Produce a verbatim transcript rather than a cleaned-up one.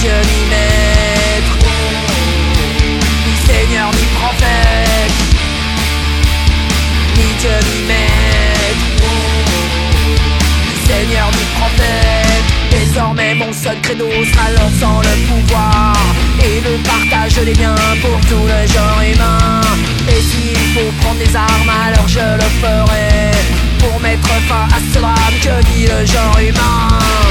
Dieu ni maître, ni Seigneur ni prophète, ni Dieu ni maître, ni Seigneur ni prophète. Désormais mon seul credo sera l'or sans le pouvoir et le partage des biens pour tout le genre humain. Et s'il faut prendre des armes, alors je le ferai pour mettre fin à ce drame que vit le genre humain.